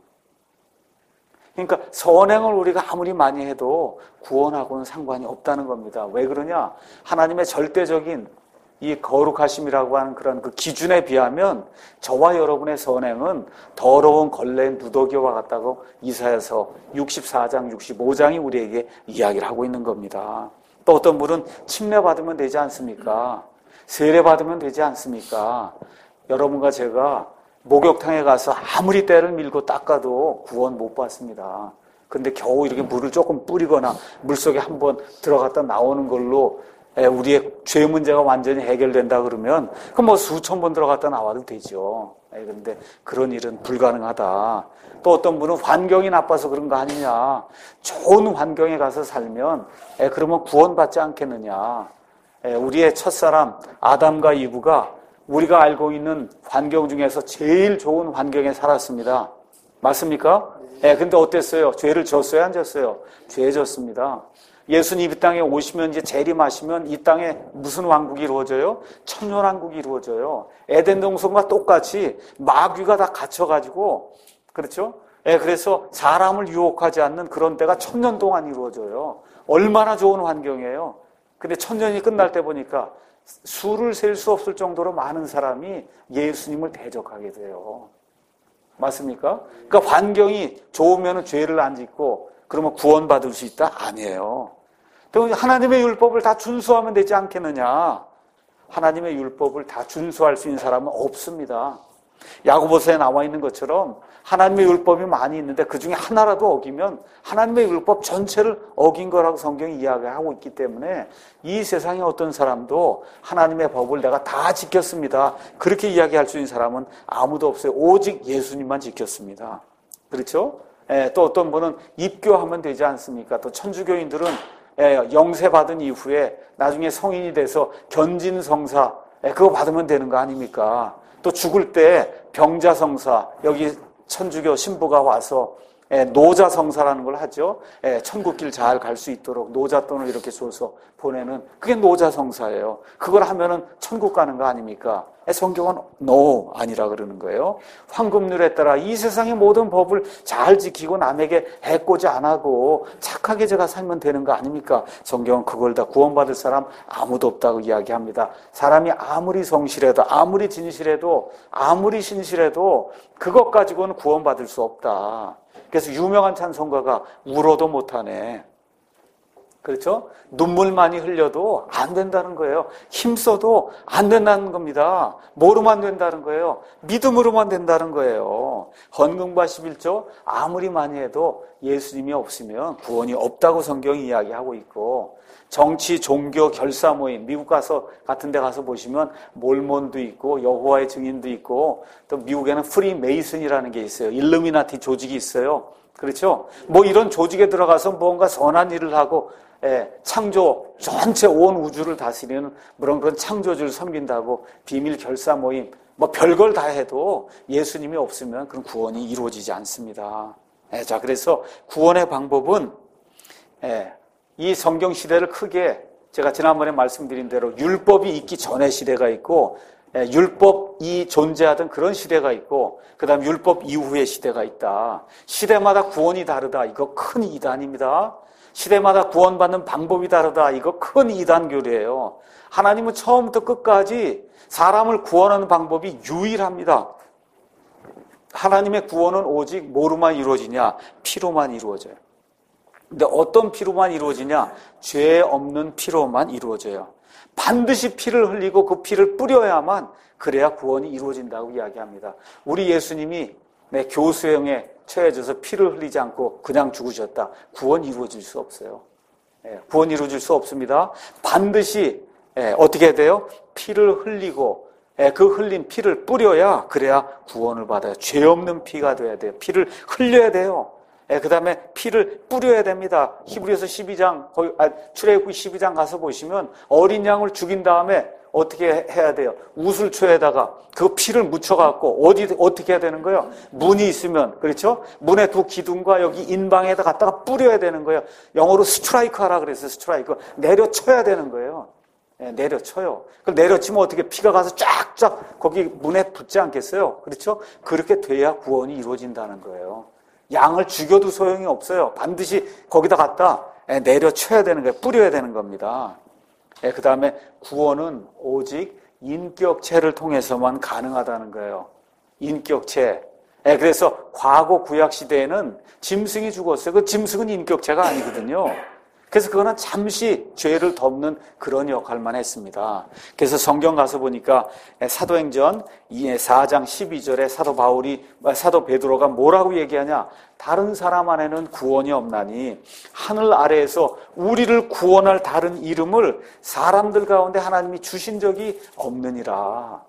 그러니까 선행을 우리가 아무리 많이 해도 구원하고는 상관이 없다는 겁니다. 왜 그러냐? 하나님의 절대적인 이 거룩하심이라고 하는 그런 그 기준에 비하면 저와 여러분의 선행은 더러운 걸레 누더기와 같다고 이사야서 육십사 장, 육십오 장이 우리에게 이야기를 하고 있는 겁니다. 또 어떤 분은 침례받으면 되지 않습니까? 세례받으면 되지 않습니까? 여러분과 제가 목욕탕에 가서 아무리 때를 밀고 닦아도 구원 못 받습니다. 근데 겨우 이렇게 물을 조금 뿌리거나 물속에 한번 들어갔다 나오는 걸로 우리의 죄 문제가 완전히 해결된다 그러면 그럼 뭐 수천 번 들어갔다 나와도 되죠. 그런데 그런 일은 불가능하다. 또 어떤 분은 환경이 나빠서 그런 거 아니냐. 좋은 환경에 가서 살면 그러면 구원받지 않겠느냐. 우리의 첫사람 아담과 이브가 우리가 알고 있는 환경 중에서 제일 좋은 환경에 살았습니다. 맞습니까? 예, 근데 어땠어요? 죄를 졌어요? 안 졌어요? 죄 졌습니다. 예수님 이 땅에 오시면 이제 재림하시면 이 땅에 무슨 왕국이 이루어져요? 천년왕국이 이루어져요. 에덴 동산과 똑같이 마귀가 다 갇혀가지고, 그렇죠? 예, 그래서 사람을 유혹하지 않는 그런 때가 천년 동안 이루어져요. 얼마나 좋은 환경이에요. 근데 천년이 끝날 때 보니까 수를 셀 수 없을 정도로 많은 사람이 예수님을 대적하게 돼요. 맞습니까? 그러니까 환경이 좋으면 죄를 안 짓고 그러면 구원받을 수 있다? 아니에요. 또 하나님의 율법을 다 준수하면 되지 않겠느냐? 하나님의 율법을 다 준수할 수 있는 사람은 없습니다. 야고보서에 나와 있는 것처럼 하나님의 율법이 많이 있는데 그 중에 하나라도 어기면 하나님의 율법 전체를 어긴 거라고 성경이 이야기하고 있기 때문에 이 세상에 어떤 사람도 하나님의 법을 내가 다 지켰습니다. 그렇게 이야기할 수 있는 사람은 아무도 없어요. 오직 예수님만 지켰습니다. 그렇죠? 예, 또 어떤 분은 입교하면 되지 않습니까? 또 천주교인들은 예, 영세 받은 이후에 나중에 성인이 돼서 견진성사 예, 그거 받으면 되는 거 아닙니까? 또 죽을 때 병자성사, 여기 천주교 신부가 와서 노자성사라는 걸 하죠. 천국길 잘 갈 수 있도록 노잣돈을 이렇게 줘서 보내는 그게 노자성사예요. 그걸 하면은 천국 가는 거 아닙니까? 성경은 no 아니라 그러는 거예요. 황금률에 따라 이 세상의 모든 법을 잘 지키고 남에게 해코지 안 하고 착하게 제가 살면 되는 거 아닙니까? 성경은 그걸 다 구원받을 사람 아무도 없다고 이야기합니다. 사람이 아무리 성실해도 아무리 진실해도 아무리 신실해도 그것 가지고는 구원받을 수 없다. 그래서 유명한 찬송가가 울어도 못하네. 그렇죠? 눈물 많이 흘려도 안 된다는 거예요. 힘써도 안 된다는 겁니다. 뭐로만 된다는 거예요? 믿음으로만 된다는 거예요. 헌금과 십일조 아무리 많이 해도 예수님이 없으면 구원이 없다고 성경이 이야기하고 있고, 정치, 종교, 결사 모임, 미국 가서 같은 데 가서 보시면 몰몬도 있고 여호와의 증인도 있고 또 미국에는 프리메이슨이라는 게 있어요. 일루미나티 조직이 있어요. 그렇죠? 뭐 이런 조직에 들어가서 뭔가 선한 일을 하고 예, 창조 전체 온 우주를 다스리는 그런 그런 창조주를 섬긴다고 비밀 결사 모임 뭐 별걸 다 해도 예수님이 없으면 그런 구원이 이루어지지 않습니다. 예, 자 그래서 구원의 방법은 예, 이 성경 시대를 크게 제가 지난번에 말씀드린 대로 율법이 있기 전의 시대가 있고 예, 율법이 존재하던 그런 시대가 있고 그 다음 율법 이후의 시대가 있다. 시대마다 구원이 다르다. 이거 큰 이단입니다. 시대마다 구원받는 방법이 다르다. 이거 큰 이단교리예요. 하나님은 처음부터 끝까지 사람을 구원하는 방법이 유일합니다. 하나님의 구원은 오직 뭐로만 이루어지냐? 피로만 이루어져요. 근데 어떤 피로만 이루어지냐? 죄 없는 피로만 이루어져요. 반드시 피를 흘리고 그 피를 뿌려야만 그래야 구원이 이루어진다고 이야기합니다. 우리 예수님이 네, 교수형에 처해져서 피를 흘리지 않고 그냥 죽으셨다. 구원 이루어질 수 없어요. 예, 구원 이루어질 수 없습니다. 반드시 예, 어떻게 해야 돼요? 피를 흘리고 예, 그 흘린 피를 뿌려야 그래야 구원을 받아요. 죄 없는 피가 돼야 돼요. 피를 흘려야 돼요. 예, 그 다음에 피를 뿌려야 됩니다. 히브리서 십이장, 아, 출애굽기 십이장 가서 보시면 어린 양을 죽인 다음에 어떻게 해야 돼요? 우슬초에다가 그 피를 묻혀갖고 어디, 어떻게 해야 되는 거예요? 문이 있으면, 그렇죠? 문의 두 기둥과 여기 인방에다 갖다가 뿌려야 되는 거예요. 영어로 스트라이크 하라 그랬어요, 스트라이크. 내려쳐야 되는 거예요. 네, 내려쳐요. 그럼 내려치면 어떻게 피가 가서 쫙쫙 거기 문에 붙지 않겠어요? 그렇죠? 그렇게 돼야 구원이 이루어진다는 거예요. 양을 죽여도 소용이 없어요. 반드시 거기다 갖다 내려쳐야 되는 거예요. 뿌려야 되는 겁니다. 그 다음에 구원은 오직 인격체를 통해서만 가능하다는 거예요. 인격체. 그래서 과거 구약 시대에는 짐승이 죽었어요. 그 짐승은 인격체가 아니거든요. 그래서 그거는 잠시 죄를 덮는 그런 역할만 했습니다. 그래서 성경 가서 보니까 사도행전 사장 십이절에 사도 바울이, 사도 베드로가 뭐라고 얘기하냐? 다른 사람 안에는 구원이 없나니 하늘 아래에서 우리를 구원할 다른 이름을 사람들 가운데 하나님이 주신 적이 없느니라.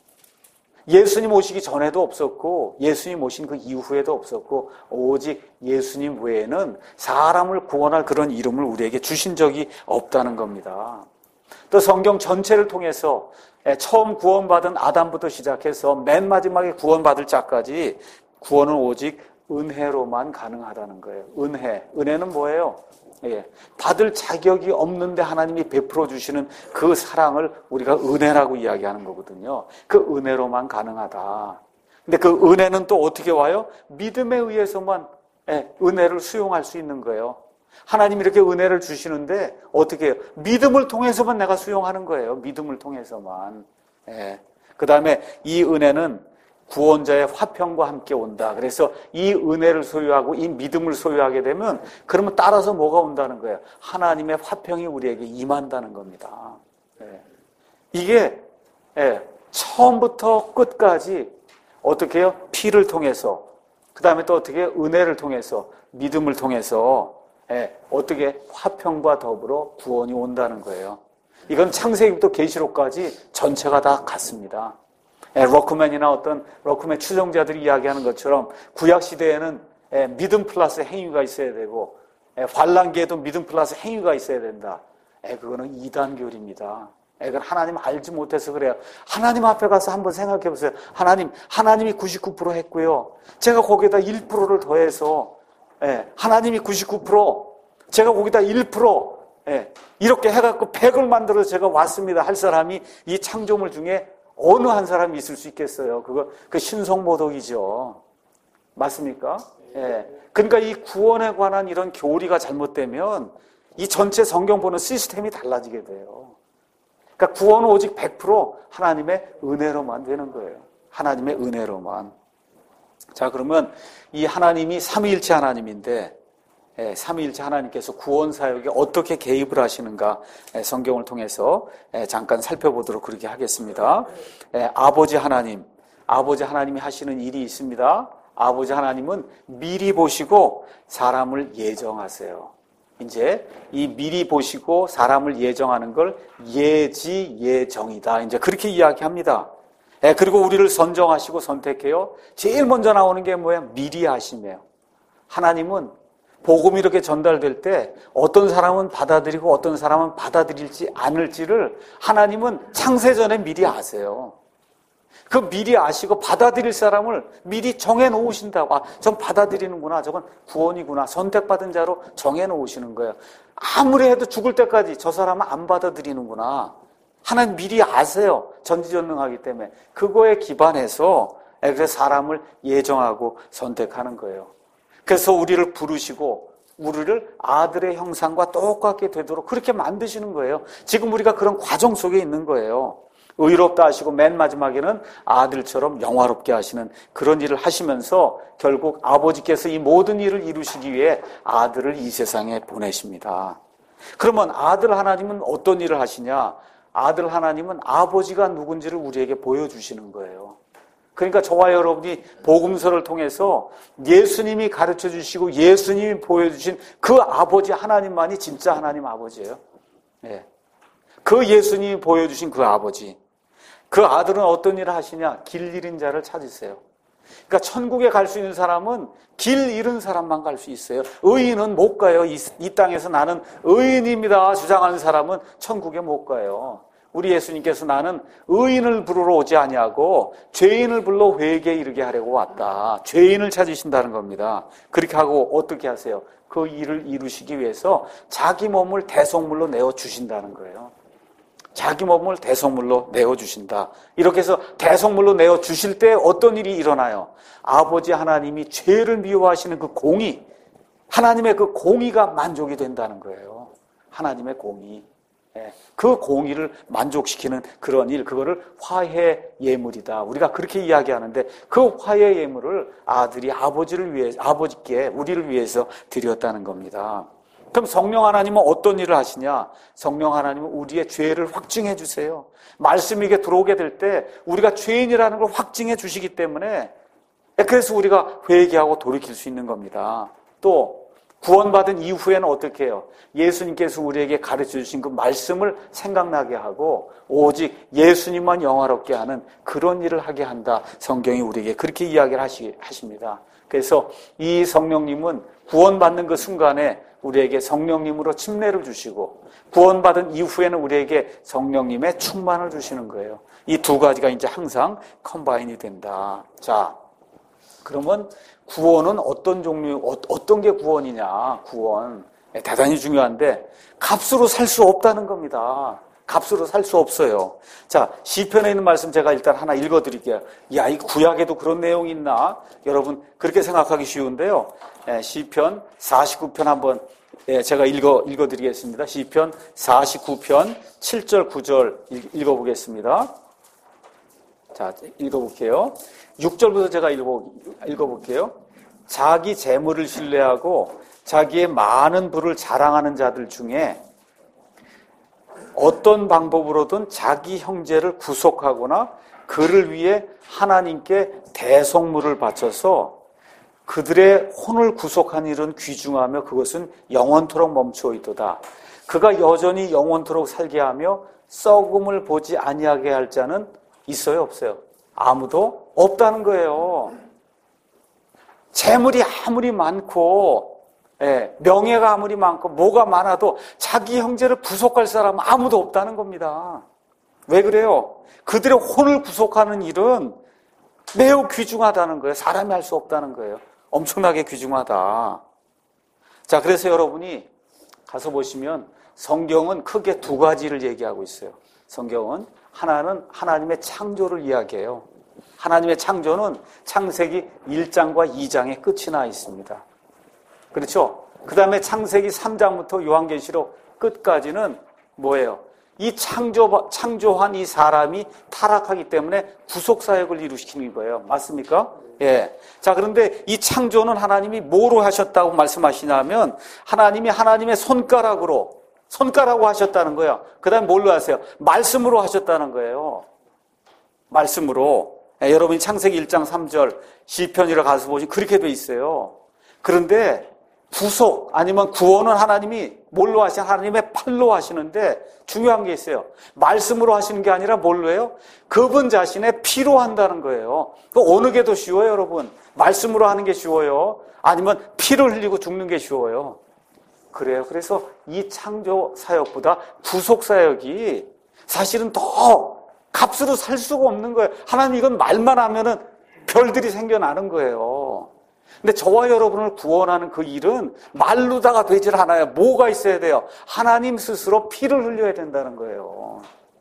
예수님 오시기 전에도 없었고 예수님 오신 그 이후에도 없었고 오직 예수님 외에는 사람을 구원할 그런 이름을 우리에게 주신 적이 없다는 겁니다. 또 성경 전체를 통해서 처음 구원받은 아담부터 시작해서 맨 마지막에 구원받을 자까지 구원은 오직 은혜로만 가능하다는 거예요. 은혜. 은혜는 뭐예요? 예, 받을 자격이 없는데 하나님이 베풀어 주시는 그 사랑을 우리가 은혜라고 이야기하는 거거든요. 그 은혜로만 가능하다. 근데 그 은혜는 또 어떻게 와요? 믿음에 의해서만 예, 은혜를 수용할 수 있는 거예요. 하나님이 이렇게 은혜를 주시는데 어떻게 해요? 믿음을 통해서만 내가 수용하는 거예요. 믿음을 통해서만. 예. 그 다음에 이 은혜는 구원자의 화평과 함께 온다. 그래서 이 은혜를 소유하고 이 믿음을 소유하게 되면 그러면 따라서 뭐가 온다는 거예요? 하나님의 화평이 우리에게 임한다는 겁니다. 예. 이게 예. 처음부터 끝까지 어떻게 해요? 피를 통해서, 그 다음에 또 어떻게 해요? 은혜를 통해서, 믿음을 통해서 예, 어떻게 화평과 더불어 구원이 온다는 거예요. 이건 창세기부터 계시록까지 전체가 다 같습니다. 예, 러크맨이나 어떤 러크맨 추종자들이 이야기하는 것처럼 구약 시대에는 예, 믿음 플러스 행위가 있어야 되고 예, 환난기에도 믿음 플러스 행위가 있어야 된다. 예, 그거는 이단교리입니다. 예, 그건 하나님 알지 못해서 그래요. 하나님 앞에 가서 한번 생각해 보세요. 하나님, 하나님이 구십구 퍼센트 했고요. 제가 거기에다 일 퍼센트를 더해서 예, 하나님이 구십구 퍼센트, 제가 거기다 일 퍼센트 예, 이렇게 해갖고 백을 만들어서 제가 왔습니다 할 사람이 이 창조물 중에 어느 한 사람이 있을 수 있겠어요? 그거 그 신성모독이죠. 맞습니까? 예. 그러니까 이 구원에 관한 이런 교리가 잘못되면 이 전체 성경 보는 시스템이 달라지게 돼요. 그러니까 구원은 오직 백 퍼센트 하나님의 은혜로만 되는 거예요. 하나님의 은혜로만. 자, 그러면 이 하나님이 삼위일체 하나님인데 예, 삼위일체 하나님께서 구원 사역에 어떻게 개입을 하시는가 예, 성경을 통해서 예, 잠깐 살펴보도록 그렇게 하겠습니다. 예, 아버지 하나님, 아버지 하나님이 하시는 일이 있습니다. 아버지 하나님은 미리 보시고 사람을 예정하세요. 이제 이 미리 보시고 사람을 예정하는 걸 예지 예정이다. 이제 그렇게 이야기합니다. 예, 그리고 우리를 선정하시고 선택해요. 제일 먼저 나오는 게 뭐예요? 미리 하심이에요. 하나님은 복음이 이렇게 전달될 때 어떤 사람은 받아들이고 어떤 사람은 받아들일지 않을지를 하나님은 창세전에 미리 아세요. 그 미리 아시고 받아들일 사람을 미리 정해놓으신다고. 아, 전 받아들이는구나. 저건 구원이구나. 선택받은 자로 정해놓으시는 거예요. 아무리 해도 죽을 때까지 저 사람은 안 받아들이는구나. 하나님 미리 아세요. 전지전능하기 때문에. 그거에 기반해서 그래서 사람을 예정하고 선택하는 거예요. 그래서 우리를 부르시고 우리를 아들의 형상과 똑같게 되도록 그렇게 만드시는 거예요. 지금 우리가 그런 과정 속에 있는 거예요. 의롭다 하시고 맨 마지막에는 아들처럼 영화롭게 하시는 그런 일을 하시면서 결국 아버지께서 이 모든 일을 이루시기 위해 아들을 이 세상에 보내십니다. 그러면 아들 하나님은 어떤 일을 하시냐? 아들 하나님은 아버지가 누군지를 우리에게 보여주시는 거예요. 그러니까 저와 여러분이 복음서를 통해서 예수님이 가르쳐 주시고 예수님이 보여주신 그 아버지 하나님만이 진짜 하나님 아버지예요. 예. 그 예수님이 보여주신 그 아버지. 그 아들은 어떤 일을 하시냐? 길 잃은 자를 찾으세요. 그러니까 천국에 갈 수 있는 사람은 길 잃은 사람만 갈 수 있어요. 의인은 못 가요. 이, 이 땅에서 나는 의인입니다 주장하는 사람은 천국에 못 가요. 우리 예수님께서 나는 의인을 부르러 오지 아니하고 죄인을 불러 회개에 이르게 하려고 왔다. 죄인을 찾으신다는 겁니다. 그렇게 하고 어떻게 하세요? 그 일을 이루시기 위해서 자기 몸을 대속물로 내어주신다는 거예요. 자기 몸을 대속물로 내어주신다. 이렇게 해서 대속물로 내어주실 때 어떤 일이 일어나요? 아버지 하나님이 죄를 미워하시는 그 공의, 하나님의 그 공의가 만족이 된다는 거예요. 하나님의 공의. 그 공의를 만족시키는 그런 일, 그거를 화해 예물이다. 우리가 그렇게 이야기하는데 그 화해 예물을 아들이 아버지를 위해, 아버지께 우리를 위해서 드렸다는 겁니다. 그럼 성령 하나님은 어떤 일을 하시냐? 성령 하나님은 우리의 죄를 확증해 주세요. 말씀이 이게 들어오게 될 때 우리가 죄인이라는 걸 확증해 주시기 때문에 그래서 우리가 회개하고 돌이킬 수 있는 겁니다. 또 구원받은 이후에는 어떻게 해요? 예수님께서 우리에게 가르쳐 주신 그 말씀을 생각나게 하고 오직 예수님만 영화롭게 하는 그런 일을 하게 한다. 성경이 우리에게 그렇게 이야기를 하시, 하십니다. 그래서 이 성령님은 구원받는 그 순간에 우리에게 성령님으로 침례를 주시고 구원받은 이후에는 우리에게 성령님의 충만을 주시는 거예요. 이 두 가지가 이제 항상 컴바인이 된다. 자, 그러면 구원은 어떤 종류, 어떤 게 구원이냐? 구원. 대단히 중요한데 값으로 살 수 없다는 겁니다. 값으로 살 수 없어요. 자, 시편에 있는 말씀 제가 일단 하나 읽어드릴게요. 야, 이 구약에도 그런 내용이 있나? 여러분 그렇게 생각하기 쉬운데요. 시편 사십구 편 한번 예, 제가 읽어, 읽어드리겠습니다. 시편 사십구 편 칠 절 구 절 읽어보겠습니다. 자, 읽어볼게요. 육 절부터 제가 읽어, 읽어볼게요. 자기 재물을 신뢰하고 자기의 많은 부를 자랑하는 자들 중에 어떤 방법으로든 자기 형제를 구속하거나 그를 위해 하나님께 대속물을 바쳐서 그들의 혼을 구속한 일은 귀중하며 그것은 영원토록 멈추어 있도다. 그가 여전히 영원토록 살게 하며 썩음을 보지 아니하게 할 자는 있어요, 없어요? 아무도 없다는 거예요. 재물이 아무리 많고, 예, 명예가 아무리 많고, 뭐가 많아도 자기 형제를 구속할 사람은 아무도 없다는 겁니다. 왜 그래요? 그들의 혼을 구속하는 일은 매우 귀중하다는 거예요. 사람이 할 수 없다는 거예요. 엄청나게 귀중하다. 자, 그래서 여러분이 가서 보시면 성경은 크게 두 가지를 얘기하고 있어요. 성경은 하나는 하나님의 창조를 이야기해요. 하나님의 창조는 창세기 일 장과 이 장에 끝이 나 있습니다. 그렇죠? 그 다음에 창세기 삼 장부터 요한계시록 끝까지는 뭐예요? 이 창조, 창조한 이 사람이 타락하기 때문에 구속사역을 이루시키는 거예요. 맞습니까? 예. 자, 그런데 이 창조는 하나님이 뭐로 하셨다고 말씀하시냐면 하나님이 하나님의 손가락으로, 손가락으로 하셨다는 거예요. 그 다음에 뭘로 하세요? 말씀으로 하셨다는 거예요. 말씀으로. 예, 여러분이 창세기 일 장 삼 절 시편이라 가서 보시면 그렇게 돼 있어요. 그런데 구속 아니면 구원은 하나님이 뭘로 하시냐? 하나님의 팔로 하시는데 중요한 게 있어요. 말씀으로 하시는 게 아니라 뭘로 해요? 그분 자신의 피로 한다는 거예요. 그 어느 게 더 쉬워요, 여러분? 말씀으로 하는 게 쉬워요? 아니면 피를 흘리고 죽는 게 쉬워요? 그래요. 그래서 이 창조 사역보다 구속 사역이 사실은 더 값으로 살 수가 없는 거예요. 하나님 이건 말만 하면은 별들이 생겨나는 거예요. 근데 저와 여러분을 구원하는 그 일은 말로다가 되질 않아요. 뭐가 있어야 돼요? 하나님 스스로 피를 흘려야 된다는 거예요.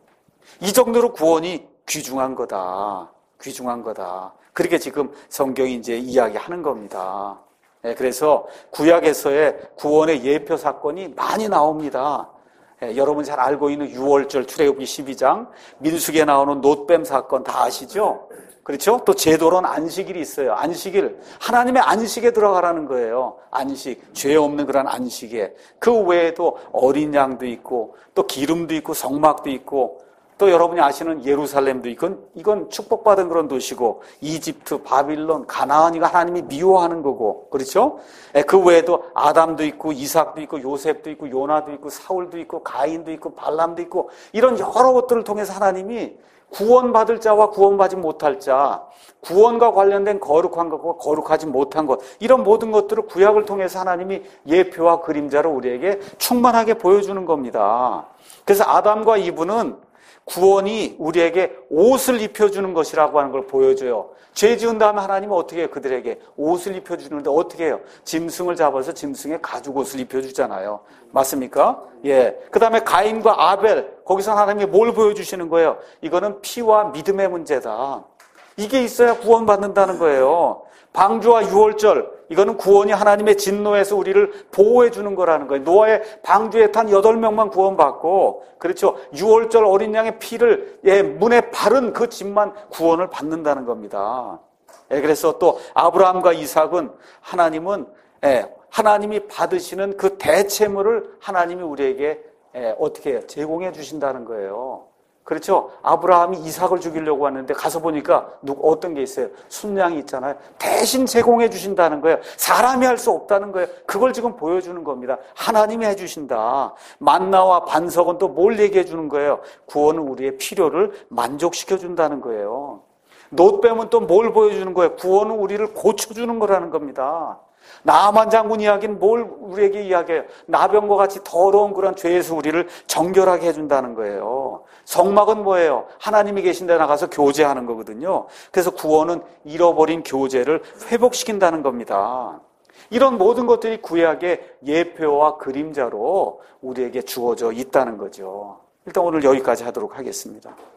이 정도로 구원이 귀중한 거다. 귀중한 거다. 그렇게 지금 성경이 이제 이야기하는 겁니다. 네, 그래서 구약에서의 구원의 예표 사건이 많이 나옵니다. 네, 여러분 잘 알고 있는 유월절 출애굽기 십이 장, 민수기에 나오는 놋뱀 사건 다 아시죠? 그렇죠? 또 제도로는 안식일이 있어요. 안식일. 하나님의 안식에 들어가라는 거예요. 안식. 죄 없는 그런 안식에. 그 외에도 어린 양도 있고, 또 기름도 있고, 성막도 있고, 또 여러분이 아시는 예루살렘도 있고, 이건 축복받은 그런 도시고, 이집트, 바빌론, 가나안이가 하나님이 미워하는 거고, 그렇죠? 그 외에도 아담도 있고, 이삭도 있고, 요셉도 있고, 요나도 있고, 사울도 있고, 가인도 있고, 발람도 있고, 이런 여러 것들을 통해서 하나님이 구원받을 자와 구원받지 못할 자, 구원과 관련된 거룩한 것과 거룩하지 못한 것, 이런 모든 것들을 구약을 통해서 하나님이 예표와 그림자로 우리에게 충만하게 보여주는 겁니다. 그래서 아담과 이브는 구원이 우리에게 옷을 입혀주는 것이라고 하는 걸 보여줘요. 죄 지은 다음에 하나님은 어떻게 해요? 그들에게 옷을 입혀주는데 어떻게 해요? 짐승을 잡아서 짐승의 가죽 옷을 입혀주잖아요. 맞습니까? 예. 그 다음에 가인과 아벨, 거기서 하나님이 뭘 보여주시는 거예요? 이거는 피와 믿음의 문제다. 이게 있어야 구원받는다는 거예요. 방주와 유월절, 이거는 구원이 하나님의 진노에서 우리를 보호해 주는 거라는 거예요. 노아의 방주에 탄 여덟 명만 구원받고, 그렇죠. 유월절 어린 양의 피를 예, 문에 바른 그 집만 구원을 받는다는 겁니다. 예, 그래서 또 아브라함과 이삭은 하나님은 예, 하나님이 받으시는 그 대체물을 하나님이 우리에게 예, 어떻게 해요? 제공해 주신다는 거예요. 그렇죠? 아브라함이 이삭을 죽이려고 하는데 가서 보니까 누구 어떤 게 있어요? 순양이 있잖아요. 대신 제공해 주신다는 거예요. 사람이 할 수 없다는 거예요. 그걸 지금 보여주는 겁니다. 하나님이 해주신다. 만나와 반석은 또 뭘 얘기해 주는 거예요? 구원은 우리의 필요를 만족시켜 준다는 거예요. 놋뱀은 또 뭘 보여주는 거예요? 구원은 우리를 고쳐주는 거라는 겁니다. 나아만 장군 이야기는 뭘 우리에게 이야기해요? 나병과 같이 더러운 그런 죄에서 우리를 정결하게 해준다는 거예요. 성막은 뭐예요? 하나님이 계신 데 나가서 교제하는 거거든요. 그래서 구원은 잃어버린 교제를 회복시킨다는 겁니다. 이런 모든 것들이 구약의 예표와 그림자로 우리에게 주어져 있다는 거죠. 일단 오늘 여기까지 하도록 하겠습니다.